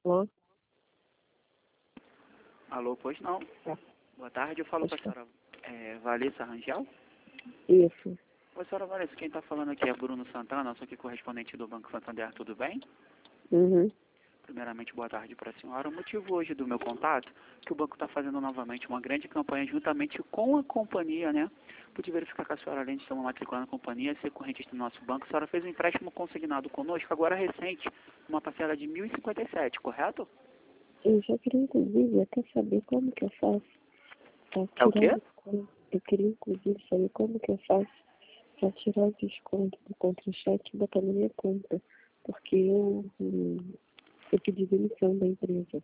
Alô? Alô, pois não. Boa tarde, eu falo com a senhora Valessa Rangel. Isso. Oi, senhora Valessa, quem está falando aqui é Bruno Santana, sou aqui correspondente do Banco Santander, tudo bem? Uhum. Primeiramente, boa tarde para a senhora. O motivo hoje do meu contato é que o banco está fazendo novamente uma grande campanha juntamente com a companhia, né? Pude verificar que a senhora, além de estar matriculando a companhia, ser correntista do nosso banco, a senhora fez um empréstimo consignado conosco, agora recente, uma parcela de 1.057, correto? Eu já queria, inclusive, até saber como que eu faço para É o tirar quê? desconto. Eu queria, inclusive, saber como que eu faço para tirar o desconto do contra-cheque e botar na minha conta. Porque eu pedi demissão da empresa.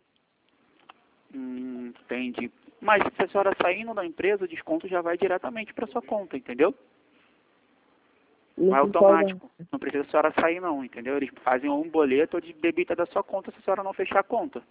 Entendi. Mas se a senhora saindo da empresa, o desconto já vai diretamente para sua conta, entendeu? Não Vai concorda? automático. Não precisa a senhora sair não, entendeu? Eles fazem um boleto de debita da sua conta se a senhora não fechar a conta,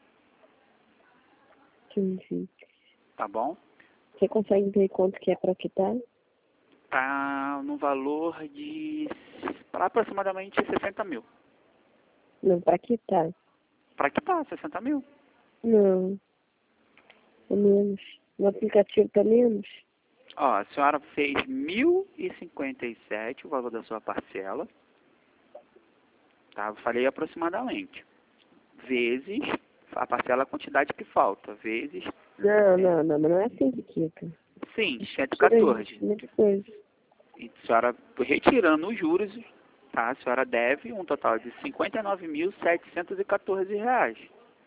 Sim. tá bom? Você consegue ver quanto que é para quitar? Tá no valor de para aproximadamente 60 mil. Não, para quitar. Para que tá? 60 mil? Não, é menos. No aplicativo tá menos? Ó, a senhora fez 1.057 o valor da sua parcela, tá? Eu falei aproximadamente. Vezes a parcela, a quantidade que falta. Vezes, Não, mas não é assim que quita. sim, Tira 114. isso, muita coisa. E a senhora, retirando os juros, tá? A senhora deve um total de R$ 59.714.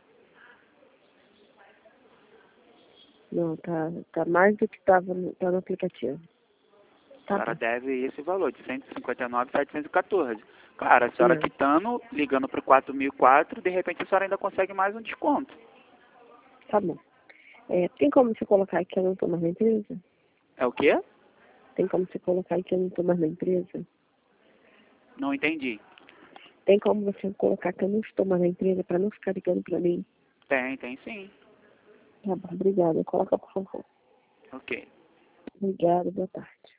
Não, tá mais do que tá no aplicativo. A Tá senhora bom. deve esse valor de 159.714. Claro, a senhora Não, quitando, ligando para o 4004, de repente a senhora ainda consegue mais um desconto. tá bom. Tem como você colocar que eu não tô mais na empresa? É o quê? Tem como você colocar que eu não tô mais na empresa? Não entendi. Tem como você colocar que eu não estou mais na empresa pra não ficar ligando pra mim? Tem sim. Tá bom, obrigada. Coloca, por favor. Ok. Obrigada, boa tarde.